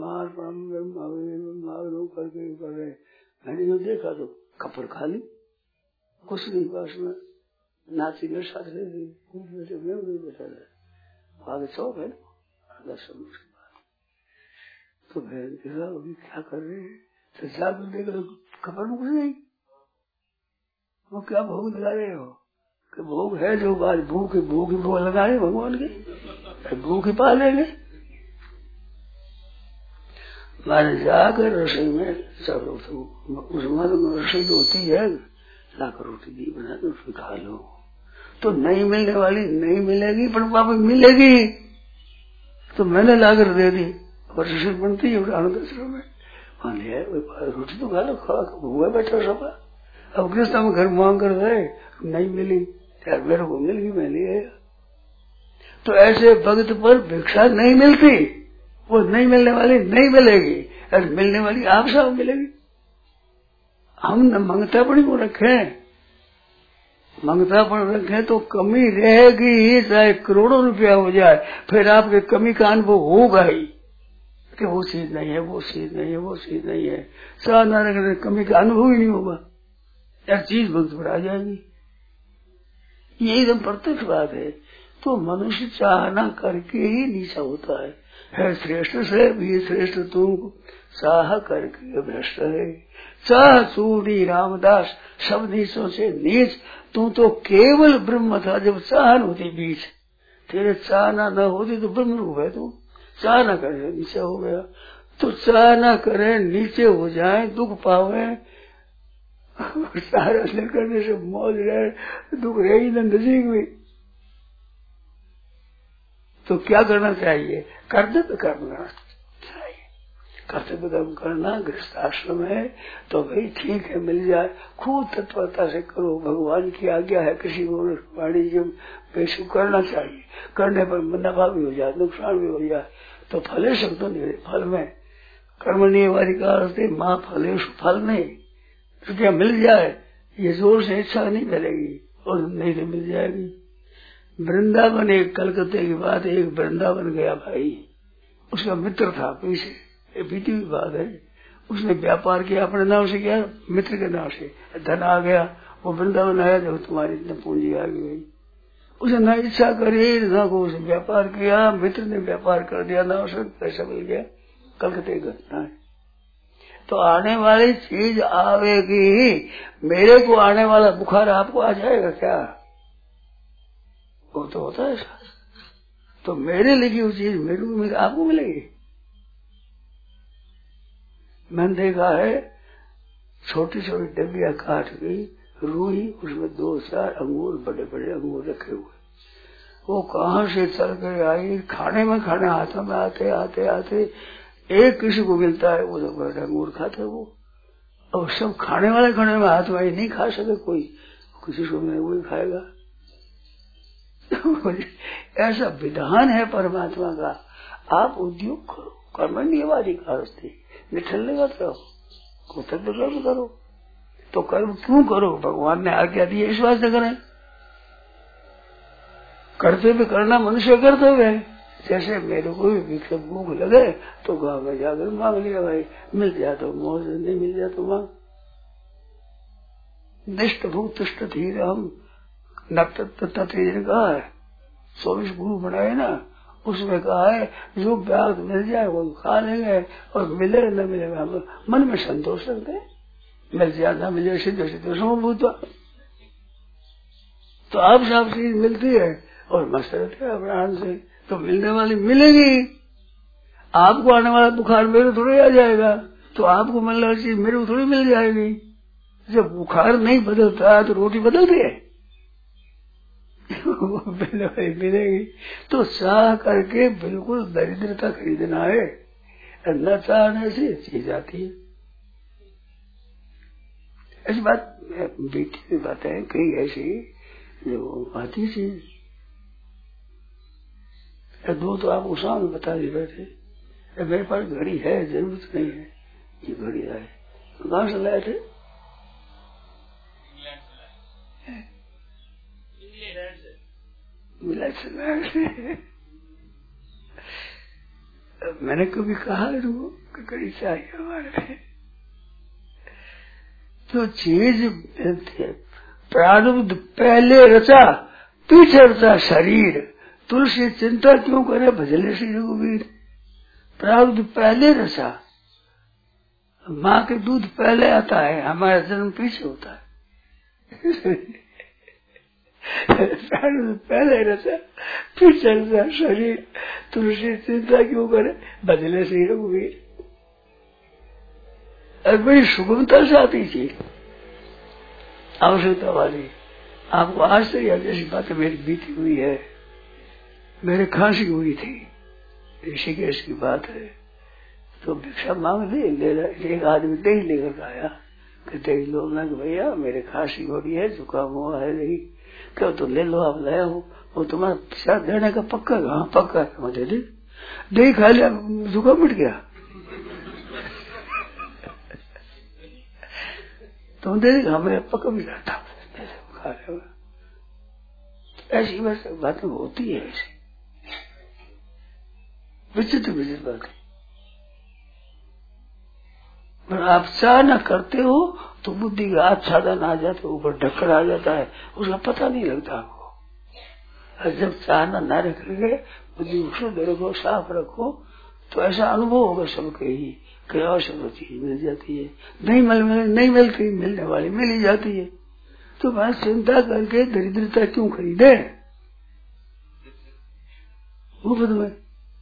करके कर रहे। मैंने जो देखा तो कपड़ खाली, कुछ नहीं पास में, नाची मेरे साथ रहती, मैं उधर बैठा रहा, आगे चौक है ना समुद्र के बाद। तो मैं देखा अभी क्या कर रहे हैं, तो जाकर देखा कपड़ में कुछ नहीं, वो क्या भोग लगा रहे हो, कि भोग है जो बात भूख भूख भोग लगा रहे भगवान के, भूख ही पा लेंगे। मारे जाकर रसोई में सब उसमें रसोई होती है, लाकर रोटी दी बना के उसमें खा लो। तो नहीं मिलने वाली नहीं मिलेगी, पर वापस मिलेगी, तो मैंने लाकर दे दी, और रसोई बनती है आनंद में, मान लिया रोटी तो खा लो, खा हुआ बैठा सब। अब गृहस्थ में घर मांग कर गए, नहीं मिली, यार मेरे को मिल गई, मैं लिए। तो ऐसे भक्त पर भिक्षा नहीं मिलती, वो नहीं मिलने वाली नहीं मिलेगी, और मिलने वाली आप सब मिलेगी। हम न मंगतापणी को रखे, मंगतापण रखे तो कमी रहेगी ही, चाहे करोड़ों रुपया हो जाए, फिर आपके कमी का अनुभव होगा ही कि वो चीज नहीं है, वो चीज नहीं है, वो चीज नहीं है। साथ न रखने कमी का अनुभव ही नहीं होगा, यार चीज भक्त पर आ जाएगी। ये एकदम प्रत्यक्ष बात है। तो मनुष्य चाहना करके ही नीचा होता है, है श्रेष्ठ से भी श्रेष्ठ तुम चाह करके भ्रष्ट है। चाह चूड़ी रामदास सब नीचों से नीच, तू तो केवल ब्रह्म था जब चाहन होती बीच, तेरे चाहना न होती तो ब्रह्म हो गए, तू चाह न करे नीचे हो गया। तो चाह न करे नीचे हो जाए, दुख पावे, सारा करने से मौज रहे, दुख रहेगी न नजीक में। तो क्या करना चाहिए, कर्तव्य कर्म करना चाहिए। कर्तव्य कर्म करना गृहस्थ आश्रम है तो भाई ठीक है, मिल जाए, खूब तत्परता से करो, भगवान की आज्ञा है, किसी को वाणिज्य पेश करना चाहिए, करने पर मुनाफा भी हो जाए, नुकसान भी हो जाए, तो फले सब तो नहीं, फल में कर्म नहीं वाली का माँ फले फल नहीं, तो क्या मिल जाए, ये जोर से इच्छा नहीं मिलेगी, और नहीं तो मिल जाएगी। वृंदावन, एक कलकत्ते की बात, एक वृंदावन गया भाई, उसका मित्र था पीछे, ये बीती हुई बात है, उसने व्यापार किया अपने नाम से, किया मित्र के नाम से, धन आ गया, वो वृंदावन आया, जब तुम्हारी इतनी पूंजी आ गई, उसने न इच्छा करी न को उसने व्यापार किया, मित्र ने व्यापार कर दिया, ना उसे पैसा मिल गया, कलकत्ते की घटना है। तो आने वाली चीज आवेगी, मेरे को आने वाला बुखार आपको आ जाएगा क्या, वो तो होता है ऐसा। तो मेरे लिखी हुई चीज मेरे को मिले, आपको मिलेगी। मैंने देखा है छोटी छोटी डबिया काट की रूही, उसमें दो चार अंगूर, बड़े बड़े अंगूर रखे हुए, वो कहाँ से चल कर आई, खाने में खाने हाथों में आते आते आते एक किसी को मिलता है वो तो बड़ा अंगूर खाता है वो, और सब खाने वाले खाने में हाथ में नहीं खा सके कोई, किसी को मिले वही खाएगा। ऐसा विधान है परमात्मा का। आप उद्योग करो, कर्मण्यवादी कारस्ते, निठल्ले मत रहो, कर्तव्य कर्म करो। तो कर्म क्यों करो? भगवान ने आज्ञा दी है इस वास्ते करें। कर्तव्य करना मनुष्य कर्तव्य है। जैसे मेरे को भी भूख लगे तो गाँव में जाकर मांग लिया, भाई मिल जाए तो मौज, नहीं मिल जाए तो मांग। निष्ठ भूत तुष्ट धीर हम नक्तन कहा है, चौबीस गुरु बनाए ना, उसमें कहा है जो ब्याज मिल जाए वो खा लेंगे और मिले न मिले हम मन में संतोष रखते हैं। मिल जाए न मिले सिद्ध सिद्धों भूत। तो आप सब चीज मिलती है और मस्त रहते हैं अपराध से, तो मिलने वाली मिलेगी। आपको आने वाला बुखार मेरे थोड़ी आ जाएगा, तो आपको मिलने वाली चीज मेरे को थोड़ी मिल जाएगी। जब बुखार नहीं बदलता है तो रोटी बदलती है, वो मिलने वाली मिलेगी। तो चाह करके बिल्कुल दरिद्रता खरीदना है, न चाहने से चीज आती है। ऐसी बात बेटी की बातें हैं कई ऐसी जो आती चीज। दो तो आपको सामने बता दे बैठे, मेरे पास घड़ी है, जरूरत नहीं है, ये घड़ी आए कहाँ से लाए थे? इंग्लैंड से लाए थे। मैंने कभी कहा है तुमको घड़ी चाहिए हमारे? तो चीज प्रारब्ध पहले रचा पीछे रचा शरीर, तुलसी चिंता क्यों करे भजले श्री रघुवीर। प्रारब्ध पहले रचा, माँ के दूध पहले आता है, हमारा जन्म पीछे होता है। प्रारब्ध पहले रचा पीछे रचा शरीर, तुलसी चिंता क्यों करे भजले श्री रघुवीर। बड़ी सुगमता से आती थी, आवश्यकता वाली। आपको आश्चर्य जैसी बात मेरी बीती हुई है। मेरे खांसी हुई थी, ऋषिकेश की बात है, तो भिक्षा मांग ली, ले एक आदमी दही लेकर आया कि दही लो। मैं भैया मेरे खांसी हो रही है, जुकाम हुआ है, दही क्यों? तो ले लो, आप लाया हो, वो तुम्हारा पैसा देने का पक्का है? हाँ पक्का है। मुझे दे दही खा लिया, जुकाम मिट गया। तो दे देगा, हमें पक्का भी रहता खा लेगा। ऐसी बस बातें होती है, ऐसी विचित्र विचित्र बात। पर आप चाह न करते हो तो बुद्धि का आच्छादन आ जाता है, ऊपर ढक्कन आ जाता है, उसका पता नहीं लगता आपको। और जब चाहना न रखेंगे, बुद्धि शुद्ध रखो, साफ रखो, तो ऐसा अनुभव होगा सबके ही कि आवश्यक चीज मिल जाती है। नहीं मिल नहीं मिलती, मिलने वाली मिल ही जाती है। तो मैं चिंता करके दरिद्रता क्यों खरीदे मुफ्त में?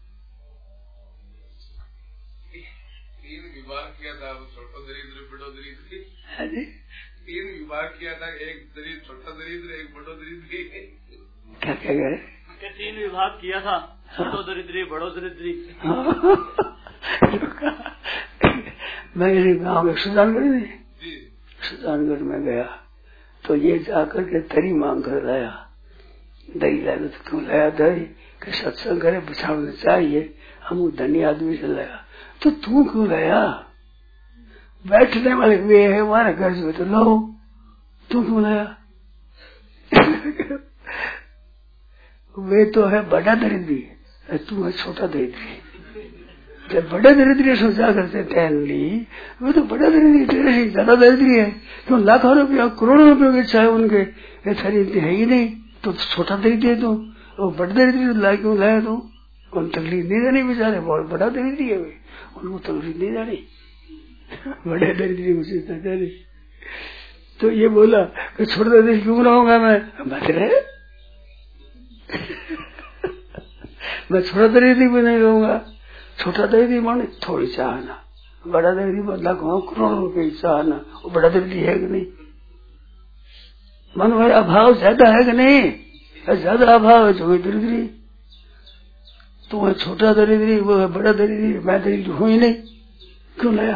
तीन विभाग किया था, छोटा दरिद्र बड़ो दरिद्र। तीन विभाग किया था, एक दरिद्र छोटा दरिद्र, एक बड़ो दरिद्र। क्या क्या गए? तीन विभाग किया था, छोटो दरिद्री बड़ो दरिद्री। मैं इसी गाँव में सुजानगढ़ में सुजानगढ़ में गया तो ये जाकर के तरी मांग कर लाया। दही लाया तो क्यों लाया दही? कि सत्संग करे बिछाने चाहिए, हम धनी आदमी से लाया। तो तू क्यों लाया? बैठने वाले वे है हमारे घर में, तो लो तू क्यों लाया? वे तो है बड़ा दरिद्री, तू है छोटा दरिद्री। जब बड़े दरिद्री सोचा करते टहल ली, वो तो बड़ा दरिद्री तेरे से ज्यादा दरिद्री है। क्यों? लाखों रुपया करोड़ों रुपयों की इच्छा है उनके, ये खरीदते है ही नहीं, तो छोटा दरिद्री है। तो वो बड़ा दरिद्री ला क्यों लाया? तो उन तकलीफ नहीं देनी बेचारे, बहुत बड़ा दरिद्री है वे, उनको तकलीफ नहीं देनी। बड़े दरिद्री उसे देनी। तो ये बोला कि छोटा दरिद्री क्यों रहूंगा मैं? बच रहे मैं छोटा दरिद्री भी नहीं रहूंगा। छोटा दरिद्री माने थोड़ी चाहना, बड़ा दरिद्री बदला करोड़ों रुपये चाहना, वो बड़ा दरिद्री है कि नहीं? मन में अभाव ज्यादा है कि नहीं? ज्यादा अभाव है तो दरिद्री, तो वह छोटा दरिद्री, वो बड़ा दरिद्री, मैं दरिद्र हूँ ही नहीं, क्यों लाया?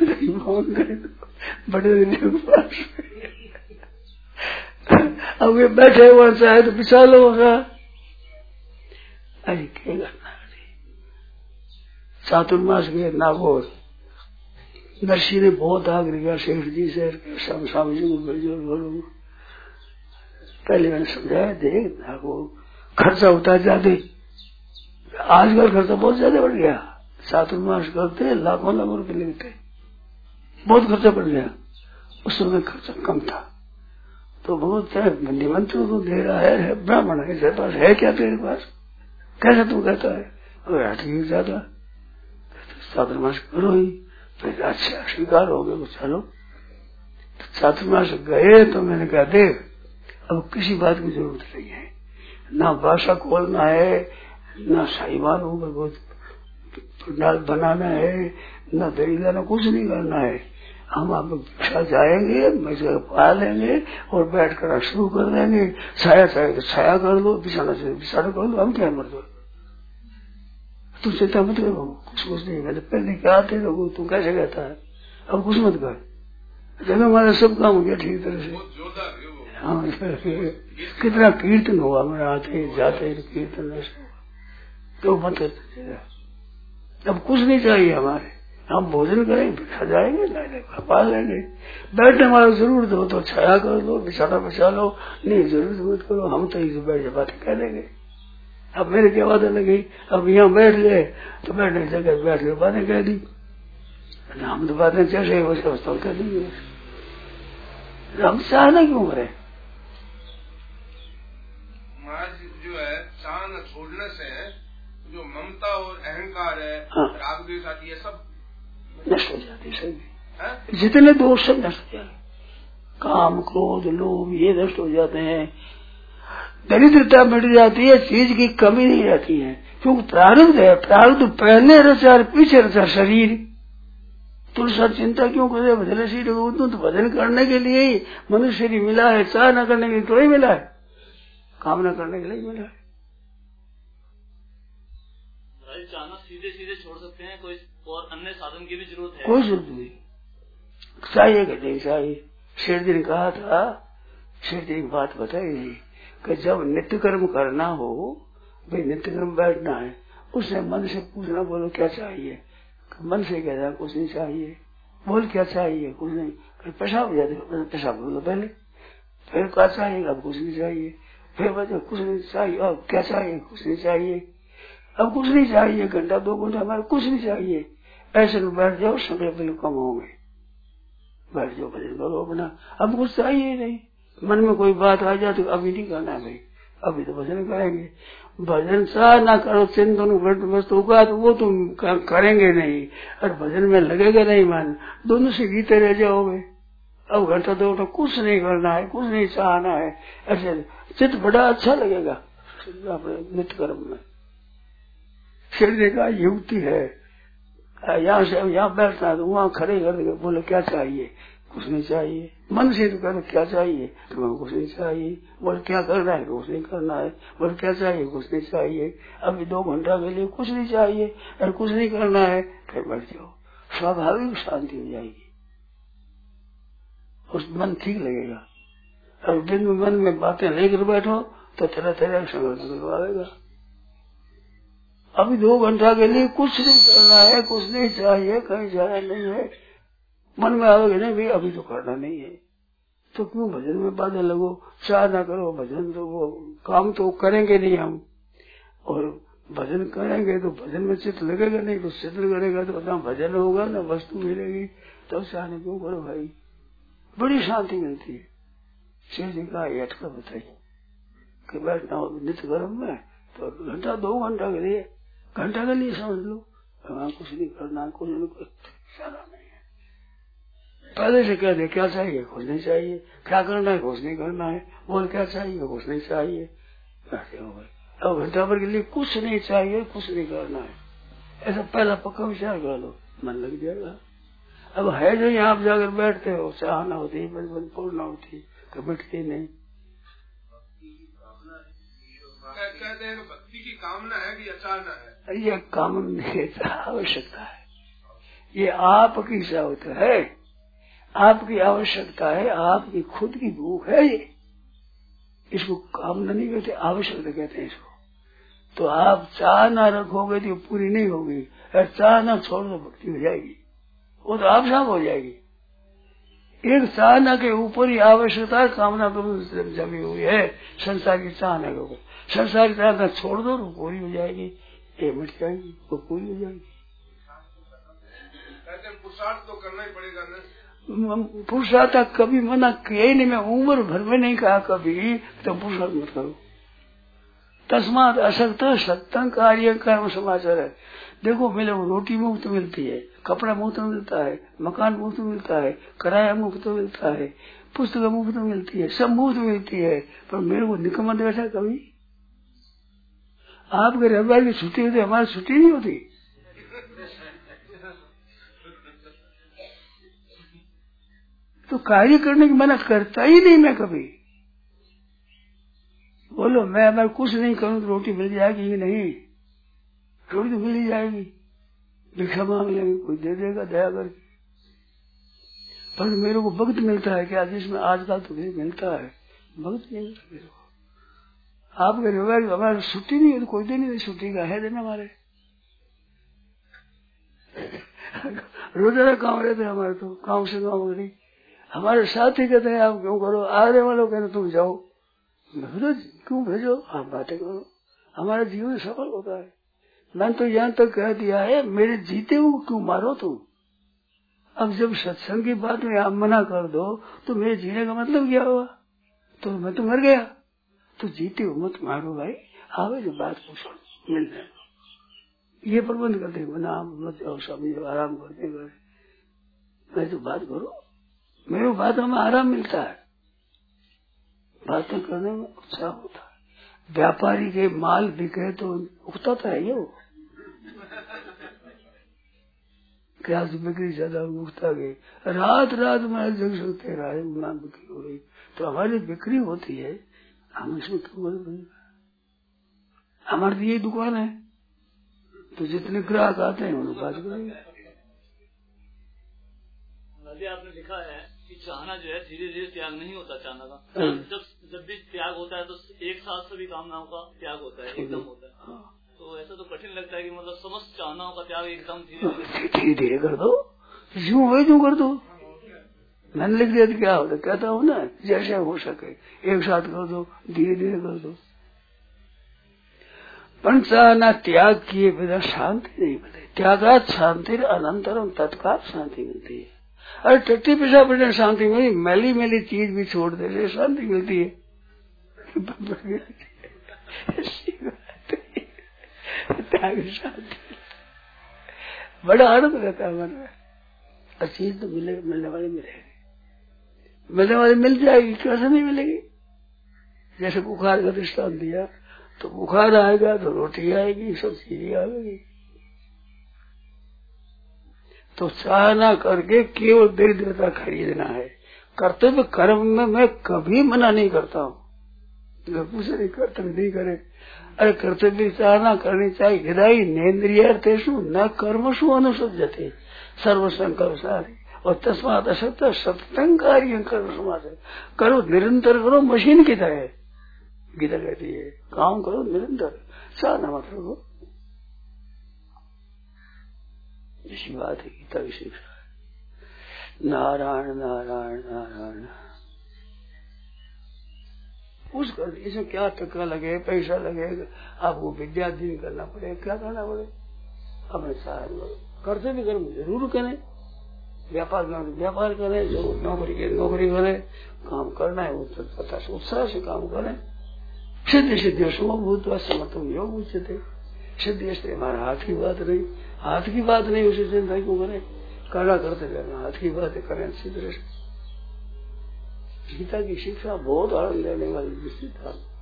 बड़े दरिद्री के पास अब ये बैठे हुआ चाहे तो पिछा लो होगा। अरे क्या करना? चातुर्मास के नागौर नरसी ने बहुत आग्रह किया सेठ जी से, स्वामी जी को भेजो बोलो। पहले मैंने समझाया, देख नागौर खर्चा होता है ज्यादा, आजकल खर्चा बहुत ज्यादा बढ़ गया, चातुर्मास करते लाखों लाखों रुपए लगते, बहुत खर्चा बढ़ गया। उस समय खर्चा कम था, तो बहुत निमंत्रण तो दे रहा है, है ब्राह्मण है, तेरे पास है क्या? तेरे पास कैसा तू कहता है? ठीक ज्यादा चातुर्मास करो ही, फिर अच्छा स्वीकार हो गए, चलो। तो चातुर्मास गए तो मैंने कहा देख अब किसी बात की जरूरत नहीं है, ना भाषा खोलना है, ना साहिवानों में बहुत पंडाल बनाना है, ना दरीला, ना कुछ नहीं करना है। हम आप भिक्षा जाएंगे, मैं पा लेंगे और बैठ कर शुरू कर देंगे। छाया चाहे तो छाया कर दो, बिछाना चाहे बिछाना कर दो, हम क्या मर दो, तू चिंता मत करो, कुछ कुछ नहीं। मैंने पहले क्या आते लोग, तू कैसे कहता है, अब कुछ मत कर, जब हमारा सब काम हो गया ठीक तरह से। हाँ कितना कीर्तन हुआ हमारा, आते जाते कीर्तन तो मत। अब कुछ नहीं चाहिए हमारे, हम भोजन करेंगे, बिछा जाएंगे, पा लेंगे, बैठने वाला जरूरत हो तो छाया कर लो, बिछाना बिछा लो, नहीं जरूरत मत करो, हम तो इसे बैठ बातें कह देंगे। अब मेरे क्या बातें लगी, अब यहाँ बैठ गए तो बैठने की जगह बैठ के बातें कह दी, हम तो बातें जैसे वैसे वस्तु कह देंगे, हम चाहना क्यों करें? जो है चाह न छोड़ने से जो ममता और अहंकार है, हाँ। राग द्वेष आदि है, सब नष्ट हो जाती है, सभी जितने दोष सब नष्ट हो जाते, काम क्रोध लोभ ये नष्ट हो जाते हैं, दरिद्रता मिट जाती है, चीज की कमी नहीं रहती है, क्योंकि प्रारब्ध है, प्रारब्ध पहले रचा पीछे रचा शरीर। तुम सब चिंता क्यों करे? भजन शरीर तो भजन करने के लिए ही मनुष्य शरीर मिला है, चाह न करने के लिए थोड़ी मिला है, कामना करने के लिए मिला है। चाहना सीधे सीधे छोड़ सकते हैं, कोई और अन्य साधन की भी जरूरत है? कोई जरूरत नहीं, चाहिए कि नहीं चाहिए। शेर जी ने कहा था, शेर जी की बात बताई थी कि जब नित्य कर्म करना हो, भाई नित्य कर्म बैठना है, उसने मन से पूछना, बोलो क्या चाहिए? मन से कहता कुछ नहीं चाहिए। बोल क्या चाहिए? कुछ नहीं। पेशाब हो जाते, पेशाब बोलो पहले, फिर क्या चाहिए? अब कुछ नहीं चाहिए। फिर बच्चे कुछ नहीं चाहिए, अब क्या चाहिए? कुछ नहीं चाहिए। अब कुछ नहीं चाहिए, घंटा दो घंटा हमारे कुछ नहीं चाहिए। ऐसे में बैठ जाओ, समय बिल्कुल कम हो गए, बैठ जाओ भजन करो अपना। अब कुछ चाहिए नहीं, मन में कोई बात आ जाए तो अभी नहीं करना भाई, अभी तो भजन करेंगे। भजन चाह ना करो, चिंतन वस्त होगा तो वो तुम करेंगे नहीं, और भजन में लगेगा नहीं मन, दोनों से गीते रह जाओगे। अब घंटा दो घंटा कुछ नहीं करना है, कुछ नहीं चाहना है, ऐसे चित्त बड़ा अच्छा लगेगा अपने नित्य कर्म में। शरीर का युक्ति है, यहाँ से यहाँ बैठना है तो वहाँ खड़े कर देंगे, बोले क्या चाहिए? कुछ नहीं चाहिए। मन से तो कहना क्या चाहिए? तो कुछ नहीं चाहिए। बोले क्या करना है? कुछ नहीं करना है। बोले क्या चाहिए? कुछ नहीं चाहिए। अभी दो घंटा के लिए कुछ नहीं चाहिए और कुछ नहीं करना है, फिर बैठ जाओ, स्वाभाविक शांति हो जाएगी, उस मन ठीक लगेगा। और दिन में मन में बातें लेकर बैठो तो तरह तरह संघर्ष करवाएगा। अभी दो घंटा के लिए कुछ नहीं करना है, कुछ नहीं चाहिए, कहीं जाना नहीं है, मन में आओगे नहीं भाई अभी तो करना नहीं है, तो क्यों भजन में बाधा लगो? चाह ना करो, भजन तो वो काम तो करेंगे नहीं हम, और भजन करेंगे तो भजन में चित्त लगेगा नहीं, तो चित्त करेगा तो ना भजन होगा ना वस्तु मिलेगी, तो चाहने क्यों करो भाई? बड़ी शांति मिलती है। शिव जी का ये अटका बताइए कि बैठना हो नित्य कर्म में तो घंटा दो घंटा के लिए, घंटा के लिए समझ लो, वहाँ कुछ नहीं करना, कुछ नहीं करना नहीं है। पहले से कह दे क्या चाहिए? कुछ नहीं चाहिए। क्या करना है? कुछ नहीं करना है। बोल क्या चाहिए? कुछ नहीं चाहिए। ऐसे हो गए। अब घंटा भर के लिए कुछ नहीं चाहिए, कुछ नहीं करना है, ऐसा पहला पक्का विचार कर लो, मन लग जाएगा। अब है जो यहाँ आप जाकर बैठते हो, चाहना होती है, बचपन पूर्ण होती तो मिटती नहीं। कहते हैं भक्ति की कामना है कि अचानक है? ये कामना नहीं, आवश्यकता है। ये आपकी जरूरत है, आपकी आवश्यकता है, आपकी खुद की भूख है। ये इसको कामना नहीं कहते, आवश्यकता कहते हैं इसको। तो आप चाह ना रखोगे तो पूरी नहीं होगी, चाह ना छोड़ दो भक्ति हो जाएगी, वो तो आप साफ हो जाएगी। एक चाहना के ऊपर ही आवश्यकता कामना तो जमी हुई है संसार की चाहना के ऊपर। संसार की चाहना छोड़ दो तो पूरी हो जाएगी, ये मिट जाएगी, वो पूरी हो जाएगी। पुरुषार्थ तो करना ही पड़ेगा ना। पुरुषार्थ कभी मना किया ही नहीं, मैं उम्र भर में नहीं कहा कभी तो पुरुषार्थ मत करो। तस्मात असक्त सत्तं कार्य कर्म समाचार है। देखो मेरे को रोटी मुफ्त मिलती है, कपड़ा मुफ्त मिलता है, मकान मुफ्त मिलता है, किराया मुफ्त मिलता है, पुस्तक मुफ्त मिलती है, सब मुफ्त मिलती है, पर मेरे को निकम्मा बैठा कभी। आपके रविवार की छुट्टी होती, हमारी छुट्टी नहीं होती। तो कार्य करने की मना करता ही नहीं मैं कभी। बोलो मैं अगर कुछ नहीं करूं तो रोटी मिल जाएगी कि नहीं? रोटी तो मिल ही जाएगी, भिक्षा मांग लेंगे, कोई दे देगा दया करके। पर मेरे को वक्त मिलता है क्या जिसमें आजकल तो मिलता है, वक्त नहीं मिलता मेरे को। आपके रविवार हमारे छुट्टी नहीं होती, कोई दिन नहीं, छुट्टी का है दिन हमारे। रोजाना काम रहते हमारे, तो काम से काम करी। हमारे साथी कहते हैं आप क्यों करो, आने वालों कहते तुम जाओ, भेजो, क्यों भेजो, आप बातें करो, हमारा जीवन सफल होता है। मैंने तो यहाँ तक कह दिया है मेरे जीते हुए क्यों मारो तुम। अब जब सत्संग की बात में आप मना कर दो तो मेरे जीने का मतलब क्या हुआ? तो मैं तो मर गया। तो जीते हुए मत मारो भाई, आवे जो बात पूछो मिल जाए, ये प्रबंध करते मना मत जाओ, समझो आराम करते गए, मैं तो बात करो, मेरे बात हमें आराम मिलता है, बातें करने में उत्साह होता है। व्यापारी के माल बिके तो उगता है ये वो क्या बिक्री ज्यादा उगता गई, रात रात में जग सकते रहे ना बिक्री हो रही, तो हमारी बिक्री होती है, हम इसमें क्यों हमारी तो यही दुकान है, तो जितने ग्राहक आते हैं उन्हें बात करेंगे। आपने लिखा है कि चाहना जो है धीरे धीरे त्याग नहीं होता, चाहना का जब जब भी त्याग होता है तो एक साथ सभी कामनाओं का त्याग होता है, एकदम होता है। तो ऐसा तो कठिन लगता है कि मतलब समस्त चाहनाओं का त्याग एकदम धीरे धीरे धीरे कर दो, यूं हो यूं कर दो। मैंने लिख दिया तो क्या होता, कहता हूँ ना जैसे हो सके एक साथ कर दो, धीरे धीरे कर दो। पर चाहना त्याग किए बिना शांति नहीं मिलती, त्यागात शांति अनंतरम तत्काल शांति मिलती है। अरे टट्टी पेशाब पड़ने शांति मिली, मैली मैली चीज भी छोड़ दे शांति मिलती है। शांति बड़ा आनंद रहता है मन में। और चीज तो मिले मिलने वाली मिलेगी, मिलने वाली मिल जाएगी, कैसे नहीं मिलेगी? जैसे बुखार का दृष्टांत दिया, तो बुखार आएगा तो रोटी आएगी, सब चीजें आएगी। तो चाहना करके केवल दरिद्रता खरीदना है। कर्तव्य कर्म में मैं कभी मना नहीं करता हूँ, पूछे नहीं कर्तव्य नहीं करे। अरे कर्तव्य चाहना करनी चाहिए, हृदय नेन्द्रियर्थेषु न कर्मसु अनुसज्जते सर्वसंकल्प सारी और तस्मात् असक्त सत्तं कार्यं कर्म समाचार। करो निरंतर करो, मशीन की तरह गीता कहती है, काम करो निरंतर, चाहना मत करो। इसी बात है गीता की शिक्षा है। नारायण नारायण नारायण उस कर, इसमें क्या टक्का लगे, पैसा लगेगा, आपको विद्या दिन करना पड़ेगा, क्या करना पड़ेगा, अपने सारे करते भी कर्म जरूर करें, व्यापार करें व्यापार करें, जो नौकरी के नौकरी करें, काम करना है वो पता से उत्साह से काम करें। सिद्ध सिद्ध समभूत समर्थन योग उच्चते, सिद्ध इसलिए हमारे हाथ की बात नहीं, हाथ की बात नहीं उसे चिंता क्यों करें, करना करते रहना, हाथ की बातें करें सिद्ध। गीता की शिक्षा बहुत आनंद लेने वाली निश्चित